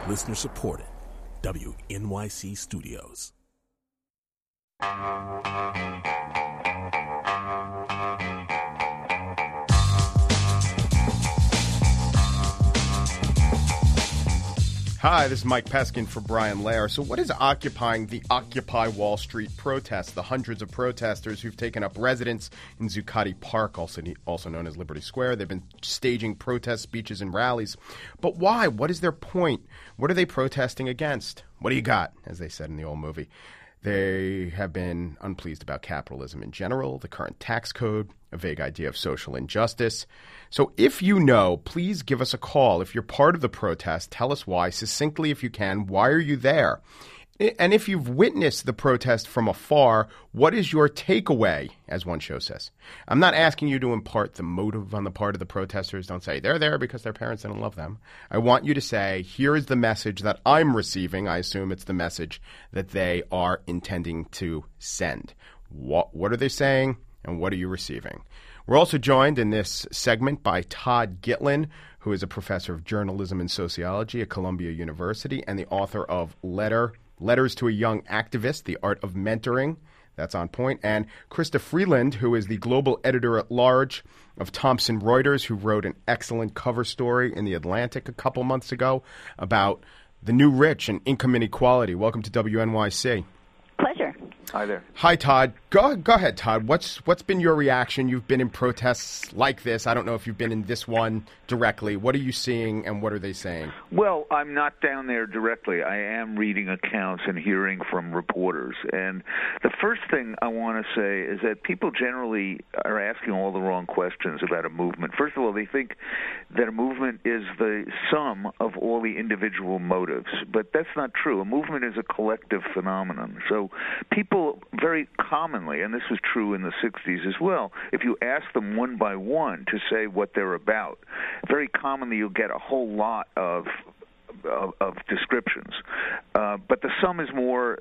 Listener supported. WNYC Studios. Hi, this is Mike Peskin for Brian Lair. So what is occupying the Occupy Wall Street protest? The hundreds of protesters who've taken up residence in Zuccotti Park, also known as Liberty Square. They've been staging protest speeches and rallies. But why? What is their point? What are they protesting against? What do you got, as they said in the old movie? They have been unpleased about capitalism in general, the current tax code, a vague idea of social injustice. So if you know, please give us a call. If you're part of the protest, tell us why. Succinctly, if you can, why are you there? And if you've witnessed the protest from afar, what is your takeaway, as one show says? I'm not asking you to impart the motive on the part of the protesters. Don't say they're there because their parents didn't love them. I want you to say, here is the message that I'm receiving. I assume it's the message that they are intending to send. What are they saying, and what are you receiving? We're also joined in this segment by Todd Gitlin, who is a professor of journalism and sociology at Columbia University and the author of Letters to a Young Activist, The Art of Mentoring. That's on point. And Krista Freeland, who is the global editor-at-large of Thomson Reuters, who wrote an excellent cover story in The Atlantic a couple months ago about the new rich and income inequality. Welcome to WNYC. Pleasure. Hi there. Hi, Todd. Go ahead, Todd. What's been your reaction? You've been in protests like this. I don't know if you've been in this one directly. What are you seeing, and what are they saying? Well, I'm not down there directly. I am reading accounts and hearing from reporters. And the first thing I want to say is that people generally are asking all the wrong questions about a movement. First of all, they think that a movement is the sum of all the individual motives. But that's not true. A movement is a collective phenomenon. So people very commonly, and this was true in the 60s as well, if you ask them one by one to say what they're about, very commonly you'll get a whole lot of descriptions, but the sum is more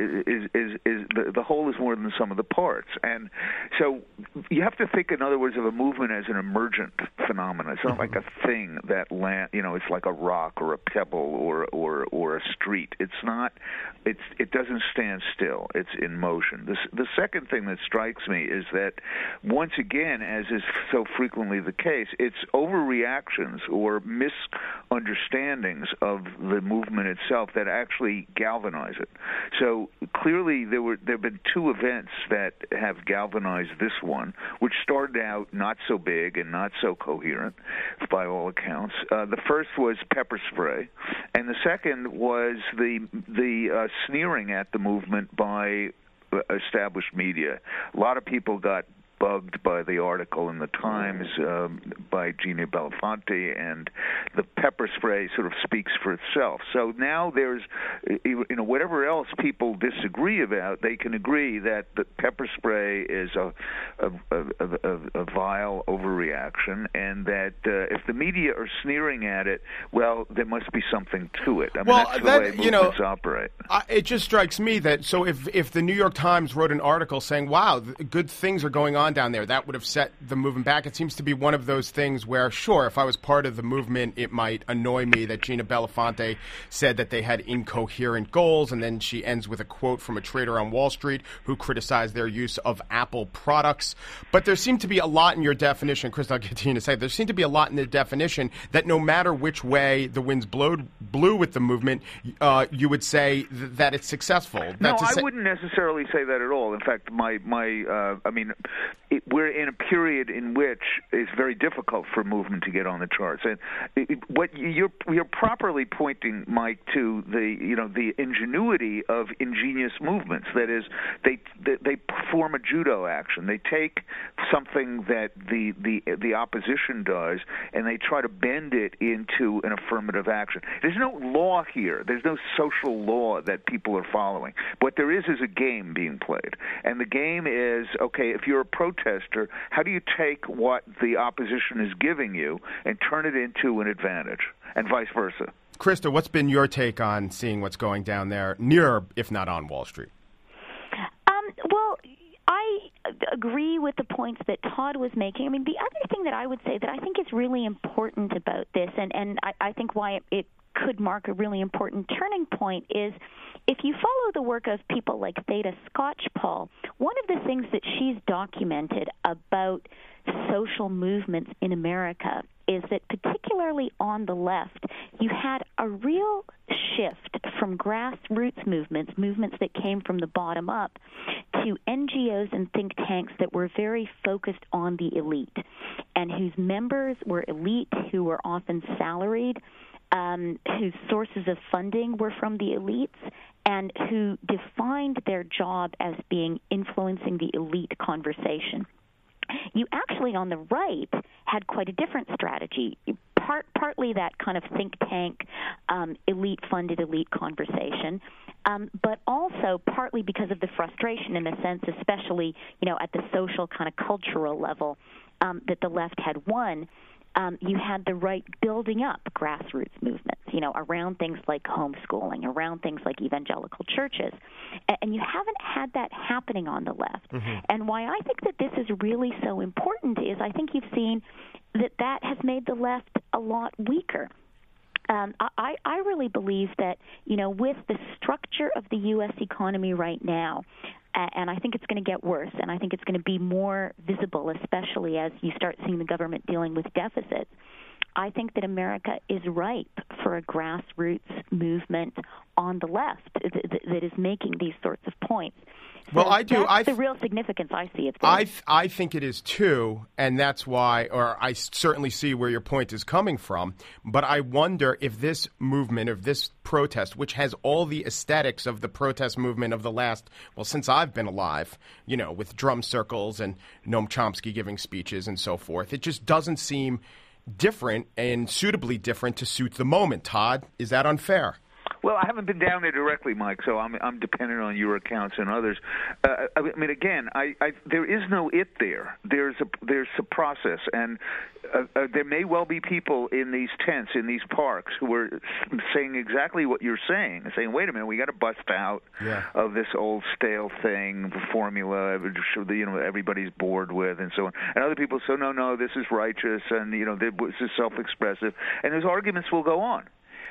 the whole is more than the sum of the parts, and so you have to think, in other words, of a movement as an emergent phenomenon. It's not like a thing that it's like a rock or a pebble or a street. It's not. It doesn't stand still. It's in motion. The second thing that strikes me is that once again, as is so frequently the case, it's overreactions or misunderstandings of the movement itself that actually galvanize it. So clearly there have been two events that have galvanized this one, which started out not so big and not so coherent by all accounts. The first was pepper spray, and the second was the sneering at the movement by established media. A lot of people got bugged by the article in the Times by Gina Belafonte, and the pepper spray sort of speaks for itself. So now there's, whatever else people disagree about, they can agree that the pepper spray is a vile overreaction, and that if the media are sneering at it, well, there must be something to it. I mean, that's the way movements operate. It just strikes me that, so if the New York Times wrote an article saying, wow, good things are going on down there, that would have set the movement back. It seems to be one of those things where, sure, if I was part of the movement, it might annoy me that Gina Belafonte said that they had incoherent goals, and then she ends with a quote from a trader on Wall Street who criticized their use of Apple products. But there seemed to be a lot in your definition, Chris, I'll get to you in a second, there seemed to be a lot in the definition that no matter which way the winds blew with the movement, you would say that it's successful. No, I wouldn't necessarily say that at all. In fact, we're in a period in which it's very difficult for a movement to get on the charts, and what you're properly pointing, Mike, to the ingenuity of ingenious movements. That is, they perform a judo action. They take something that the opposition does, and they try to bend it into an affirmative action. There's no law here. There's no social law that people are following. What there is a game being played, and the game is, okay, if you're a protester, how do you take what the opposition is giving you and turn it into an advantage, and vice versa? Krista, what's been your take on seeing what's going down there near, if not on, Wall Street? Well, agree with the points that Todd was making. I mean, the other thing that I would say that I think is really important about this, and I think why it could mark a really important turning point, is if you follow the work of people like Theda Skocpol, one of the things that she's documented about social movements in America is that particularly on the left, you had a real shift from grassroots movements that came from the bottom up, to NGOs and think tanks that were very focused on the elite and whose members were elite, who were often salaried, whose sources of funding were from the elites, and who defined their job as being influencing the elite conversation. You actually, on the right, had quite a different strategy, partly that kind of think tank, elite-funded elite conversation, but also partly because of the frustration, in a sense, especially, at the social kind of cultural level, that the left had won. You had the right building up grassroots movements, around things like homeschooling, around things like evangelical churches. And you haven't had that happening on the left. Mm-hmm. And why I think that this is really so important is I think you've seen that has made the left a lot weaker. I really believe that, with the structure of the U.S. economy right now, and I think it's going to get worse, and I think it's going to be more visible, especially as you start seeing the government dealing with deficits. I think that America is ripe for a grassroots movement on the left that is making these sorts of points. So well, I do. That's the real significance I see of this. I think it is too, and that's why, or I certainly see where your point is coming from. But I wonder if this movement, of this protest, which has all the aesthetics of the protest movement of the last, well, since I've been alive, with drum circles and Noam Chomsky giving speeches and so forth, it just doesn't seem different and suitably different to suit the moment. Todd, is that unfair? Well, I haven't been down there directly, Mike, so I'm dependent on your accounts and others. I mean, again, there is no it there. There's a process, and there may well be people in these tents, in these parks, who are saying exactly what you're saying, saying, "Wait a minute, we got to bust out of this old stale thing, the formula, everybody's bored with, and so on." And other people say, "No, this is righteous, and this is self-expressive," and those arguments will go on.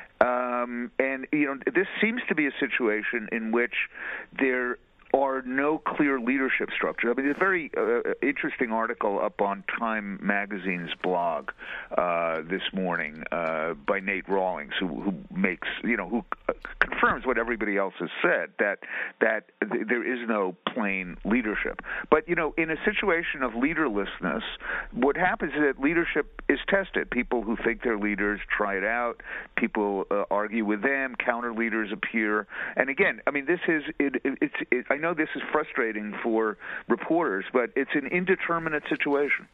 And this seems to be a situation in which there are no clear leadership structure. I mean, there's a very interesting article up on Time Magazine's blog this morning by Nate Rawlings, who makes, who confirms what everybody else has said, that there is no plain leadership. But, in a situation of leaderlessness, what happens is that leadership is tested. People who think they're leaders try it out. People argue with them. Counter leaders appear. And again, I mean, this is I know this is frustrating for reporters, but it's an indeterminate situation.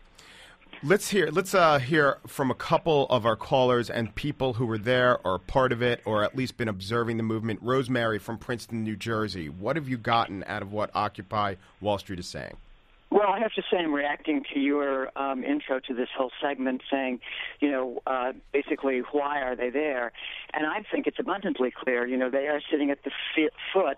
Let's hear from a couple of our callers and people who were there or part of it or at least been observing the movement. Rosemary from Princeton, New Jersey. What have you gotten out of what Occupy Wall Street is saying? Well, I have to say I'm reacting to your intro to this whole segment saying, basically, why are they there? And I think it's abundantly clear, they are sitting at the foot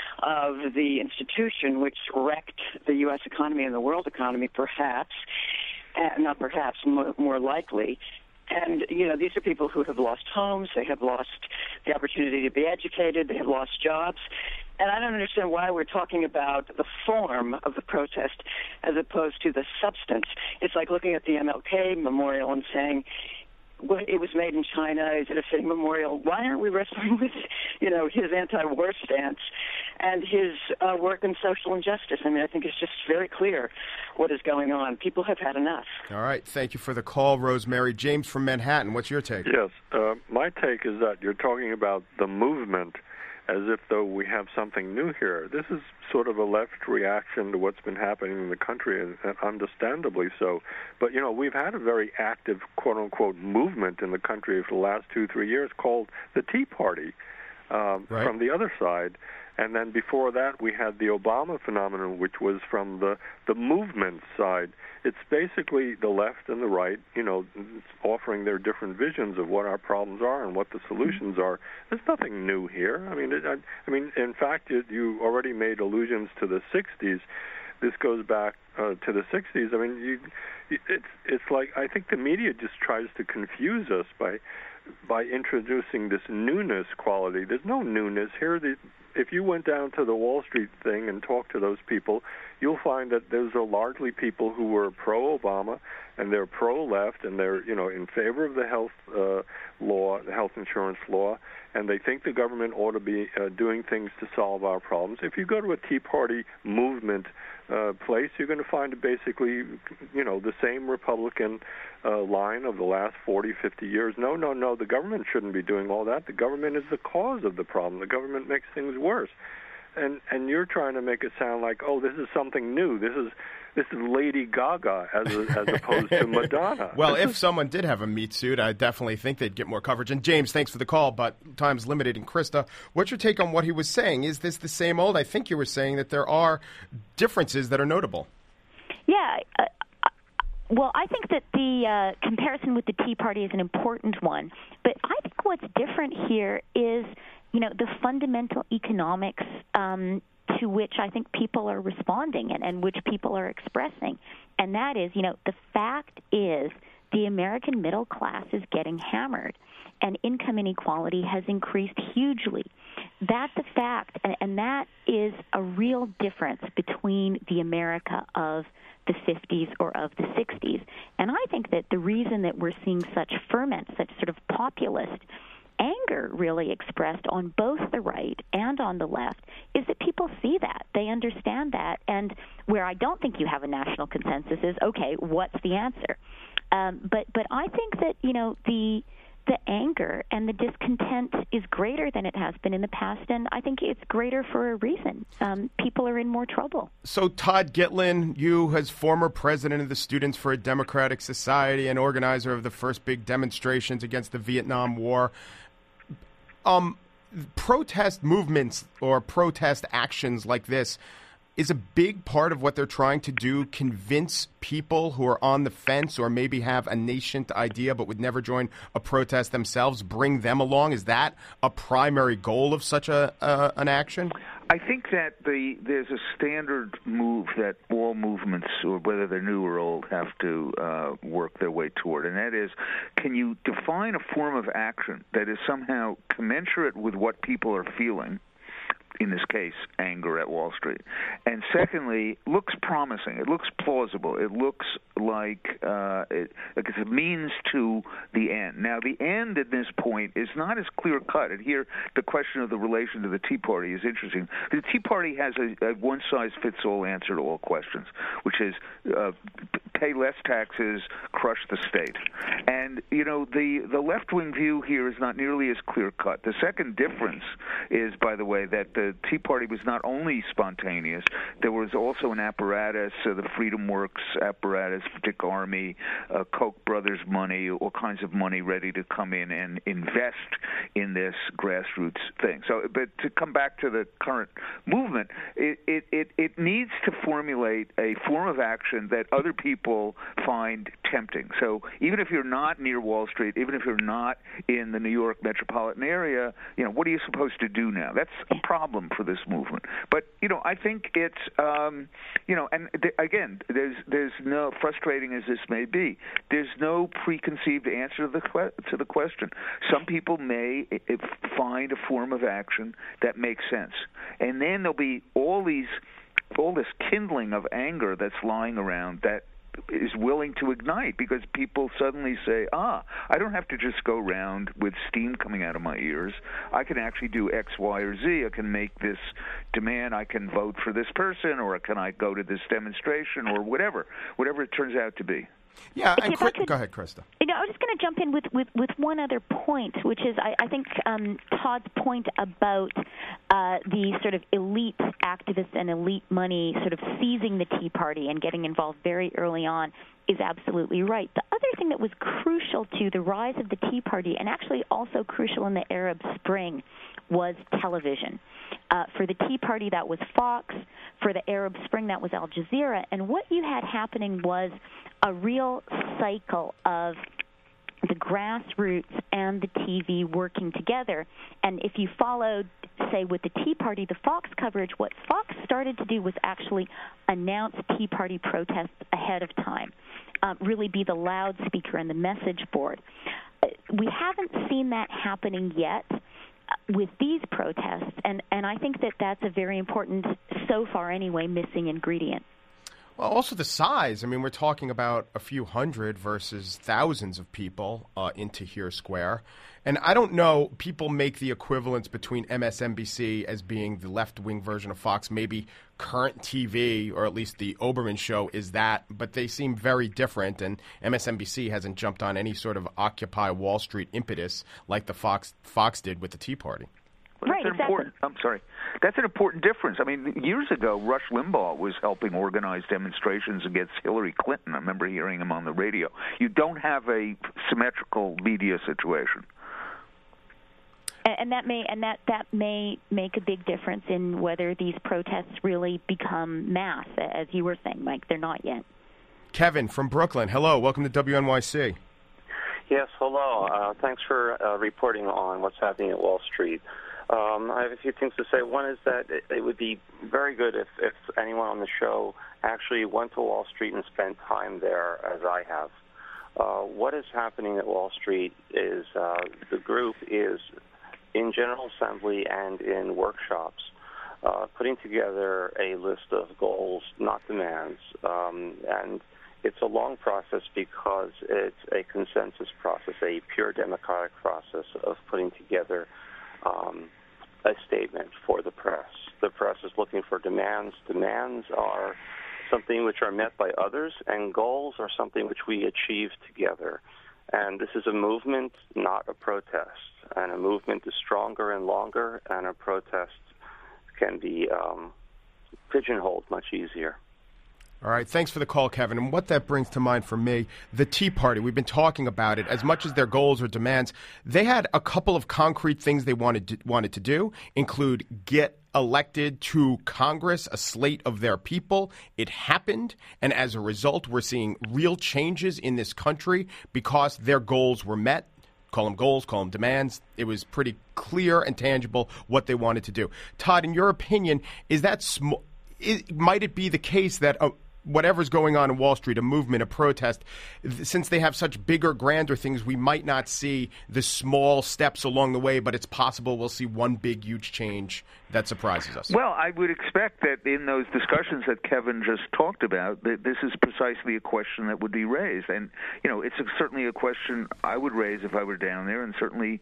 of the institution which wrecked the U.S. economy and the world economy, perhaps, not perhaps, more likely. And, these are people who have lost homes, they have lost the opportunity to be educated, they have lost jobs. And I don't understand why we're talking about the form of the protest as opposed to the substance. It's like looking at the MLK memorial and saying, well, it was made in China, is it a fitting memorial? Why aren't we wrestling with, his anti-war stance and his work in social injustice? I mean, I think it's just very clear what is going on. People have had enough. All right. Thank you for the call, Rosemary. James from Manhattan, what's your take? Yes. My take is that you're talking about the movement as if though we have something new here. This is sort of a left reaction to what's been happening in the country, and understandably so. But, we've had a very active, quote-unquote, movement in the country for the last 2-3 years called the Tea Party from the other side. And then before that, we had the Obama phenomenon, which was from the movement side. It's basically the left and the right, offering their different visions of what our problems are and what the solutions are. There's nothing new here. I mean, in fact, you already made allusions to the 60s. this goes back to the 60s. I mean, it's like I think the media just tries to confuse us by introducing this newness quality. There's no newness here. If you went down to the Wall Street thing and talked to those people, you'll find that those are largely people who were pro-Obama and they're pro-left and they're in favor of the health law, the health insurance law, and they think the government ought to be doing things to solve our problems. If you go to a Tea Party movement place, you're going to find basically, the same Republican line of the last 40, 50 years. No, the government shouldn't be doing all that. The government is the cause of the problem. The government makes things worse. And you're trying to make it sound like, oh, this is something new. This is Lady Gaga as opposed to Madonna. Well, if someone did have a meat suit, I definitely think they'd get more coverage. And James, thanks for the call, but time's limited. And Krista, what's your take on what he was saying? Is this the same old? I think you were saying that there are differences that are notable. Yeah. Well, I think that the comparison with the Tea Party is an important one. But I think what's different here is, the fundamental economics to which I think people are responding and which people are expressing. And that is, the fact is the American middle class is getting hammered, and income inequality has increased hugely. That's a fact, and that is a real difference between the America of the 50s or of the 60s. And I think that the reason that we're seeing such ferment, such sort of populist anger really expressed on both the right and on the left is that people see that. They understand that. And where I don't think you have a national consensus is, okay, what's the answer? But I think that, the anger and the discontent is greater than it has been in the past, and I think it's greater for a reason. People are in more trouble. So Todd Gitlin, you as former president of the Students for a Democratic Society and organizer of the first big demonstrations against the Vietnam War, protest movements or protest actions like this is a big part of what they're trying to do, convince people who are on the fence or maybe have a nascent idea but would never join a protest themselves, bring them along. Is that a primary goal of such an action? I think that there's a standard move that all movements, or whether they're new or old, have to work their way toward, and that is, can you define a form of action that is somehow commensurate with what people are feeling, in this case, anger at Wall Street, and secondly, looks promising. It looks plausible. It looks like it's a means to the end. Now, the end at this point is not as clear-cut. And here, the question of the relation to the Tea Party is interesting. The Tea Party has a one-size-fits-all answer to all questions, which is pay less taxes, crush the state. And, the left-wing view here is not nearly as clear-cut. The second difference is, by the way, that the Tea Party was not only spontaneous, there was also an apparatus, the Freedom Works apparatus, Dick Armey, Koch brothers money, all kinds of money ready to come in and invest in this grassroots thing. So, but to come back to the current movement, it needs to formulate a form of action that other people find tempting. So even if you're not near Wall Street, even if you're not in the New York metropolitan area, what are you supposed to do now? That's a problem for this movement. But, I think it's, again, there's no, frustrating as this may be, there's no preconceived answer to the question. Some people may find a form of action that makes sense. And then there'll be all this kindling of anger that's lying around that is willing to ignite, because people suddenly say, I don't have to just go around with steam coming out of my ears. I can actually do X, Y, or Z. I can make this demand. I can vote for this person, or can I go to this demonstration, or whatever it turns out to be. Yeah, and go ahead, Krista. I was just going to jump in with one other point, which is I think Todd's point about the sort of elite activists and elite money sort of seizing the Tea Party and getting involved very early on is absolutely right. The other thing that was crucial to the rise of the Tea Party, and actually also crucial in the Arab Spring, was television. For the Tea Party, that was Fox. For the Arab Spring, that was Al Jazeera. And what you had happening was a real cycle of the grassroots and the TV working together. And if you followed, say, with the Tea Party, the Fox coverage, what Fox started to do was actually announce Tea Party protests ahead of time, really be the loudspeaker and the message board. We haven't seen that happening yet with these protests, and I think that that's a very important, so far anyway, missing ingredient. Well, also the size. I mean, we're talking about a few hundred versus thousands of people in Tahrir Square. And I don't know, people make the equivalence between MSNBC as being the left-wing version of Fox. Maybe Current TV, or at least the Oberman show, is that. But they seem very different, and MSNBC hasn't jumped on any sort of Occupy Wall Street impetus like the Fox did with the Tea Party. Well, right, exactly. I'm sorry. That's an important difference. I mean, years ago, Rush Limbaugh was helping organize demonstrations against Hillary Clinton. I remember hearing him on the radio. You don't have a symmetrical media situation. And that may make a big difference in whether these protests really become mass, as you were saying, Mike. They're not yet. Kevin from Brooklyn, hello. Welcome to WNYC. Yes, hello. Thanks for reporting on what's happening at Wall Street. I have a few things to say. One is that it would be very good if anyone on the show actually went to Wall Street and spent time there, as I have. What is happening at Wall Street is the group is in General Assembly and in workshops putting together a list of goals, not demands. And it's a long process because it's a consensus process, a pure democratic process of putting together a statement for the press. The press is looking for demands. Demands are something which are met by others, and goals are something which we achieve together. And this is a movement, not a protest. And a movement is stronger and longer, and a protest can be pigeonholed much easier. All right. Thanks for the call, Kevin. And what that brings to mind for me, the Tea Party, we've been talking about it. As much as their goals or demands, they had a couple of concrete things they wanted to do, include get elected to Congress, a slate of their people. It happened. And as a result, we're seeing real changes in this country because their goals were met. Call them goals, call them demands. It was pretty clear and tangible what they wanted to do. Todd, in your opinion, is that might it be the case that whatever's going on in Wall Street, a movement, a protest, since they have such bigger, grander things, we might not see the small steps along the way, but it's possible we'll see one big, huge change that surprises us? Well, I would expect that in those discussions that Kevin just talked about, that this is precisely a question that would be raised. And, it's certainly a question I would raise if I were down there, and certainly,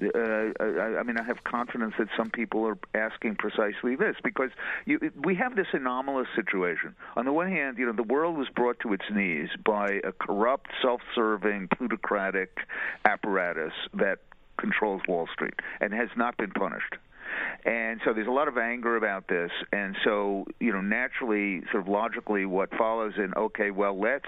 I have confidence that some people are asking precisely this, because we have this anomalous situation. On the one hand, the world was brought to its knees by a corrupt, self-serving, plutocratic apparatus that controls Wall Street and has not been punished. And so there's a lot of anger about this. And so, naturally, sort of logically, what follows in, okay, well, let's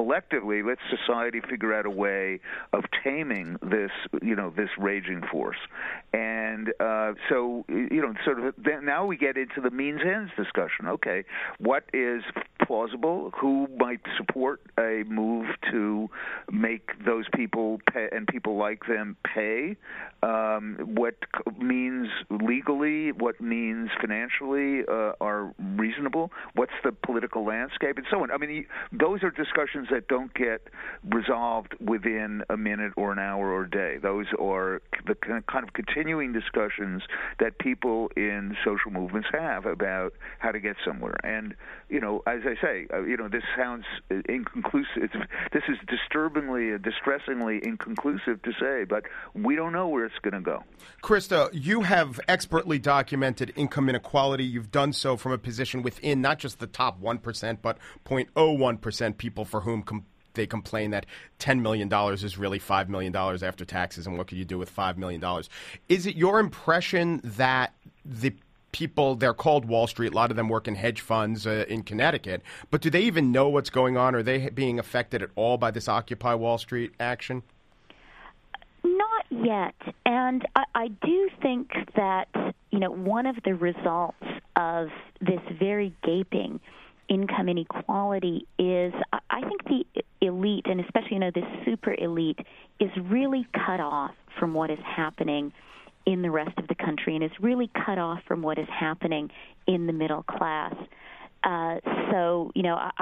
society figure out a way of taming this, this raging force. And so, sort of now we get into the means-ends discussion. Okay, what is plausible? Who might support a move to make those people pay, and people like them pay? What means legally, what means financially are reasonable? What's the political landscape, and so on? I mean, those are discussions that don't get resolved within a minute or an hour or a day. Those are the kind of continuing discussions that people in social movements have about how to get somewhere. And, as I say, this sounds inconclusive. This is distressingly inconclusive to say, but we don't know where it's going to go. Krista, you have expertly documented income inequality. You've done so from a position within not just the top 1%, but 0.01% people for whom they complain that $10 million is really $5 million after taxes, and what could you do with $5 million? Is it your impression that the people, they're called Wall Street, a lot of them work in hedge funds in Connecticut, but do they even know what's going on? Are they being affected at all by this Occupy Wall Street action? Not yet. And I do think that, one of the results of this very gaping income inequality is, I think the elite, and especially, the super elite, is really cut off from what is happening in the rest of the country and is really cut off from what is happening in the middle class. So,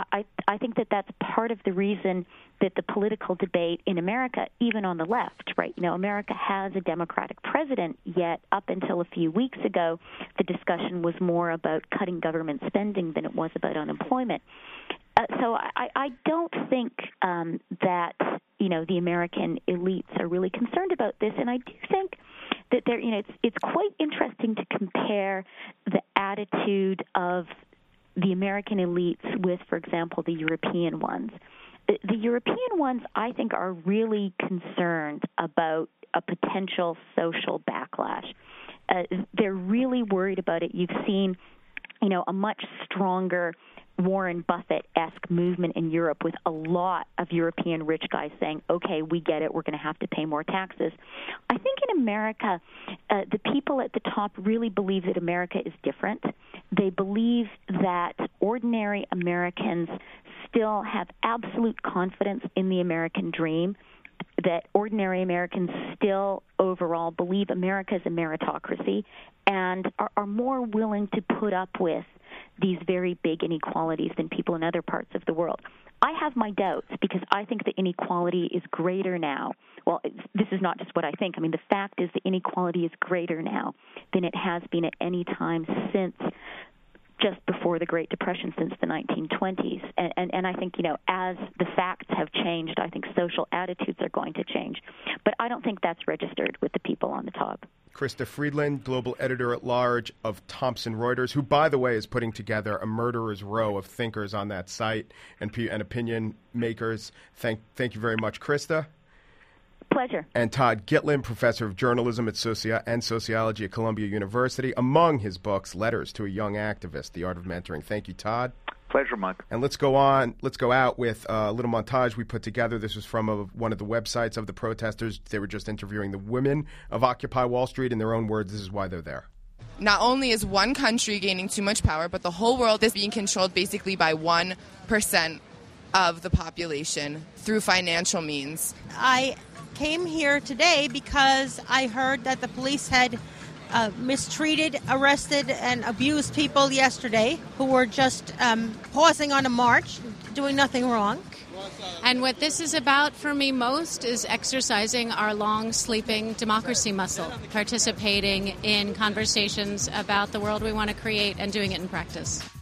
I think that that's part of the reason that the political debate in America, even on the left, right? America has a Democratic president, yet up until a few weeks ago, the discussion was more about cutting government spending than it was about unemployment. So I don't think that, the American elites are really concerned about this, and I do think that it's quite interesting to compare the attitude of the American elites with, for example, the European ones. The European ones, I think, are really concerned about a potential social backlash. They're really worried about it. You've seen, a much stronger Warren Buffett-esque movement in Europe with a lot of European rich guys saying, okay, we get it, we're going to have to pay more taxes. I think in America, the people at the top really believe that America is different. They believe that ordinary Americans still have absolute confidence in the American dream, that ordinary Americans still overall believe America is a meritocracy and are more willing to put up with these very big inequalities than people in other parts of the world. I have my doubts because I think the inequality is greater now. Well, this is not just what I think. I mean, the fact is the inequality is greater now than it has been at any time since just before the Great Depression, since the 1920s. And I think, as the facts have changed, I think social attitudes are going to change. But I don't think that's registered with the people on the top. Krista Friedland, global editor-at-large of Thomson Reuters, who, by the way, is putting together a murderer's row of thinkers on that site and opinion makers. Thank you very much, Krista. Pleasure. And Todd Gitlin, professor of journalism and sociology at Columbia University. Among his books, Letters to a Young Activist, The Art of Mentoring. Thank you, Todd. Pleasure, Mike. And let's go out with a little montage we put together. This was from one of the websites of the protesters. They were just interviewing the women of Occupy Wall Street. In their own words, this is why they're there. Not only is one country gaining too much power, but the whole world is being controlled basically by 1% of the population through financial means. I came here today because I heard that the police had mistreated, arrested, and abused people yesterday who were just pausing on a march, doing nothing wrong. And what this is about for me most is exercising our long-sleeping democracy muscle, participating in conversations about the world we want to create and doing it in practice.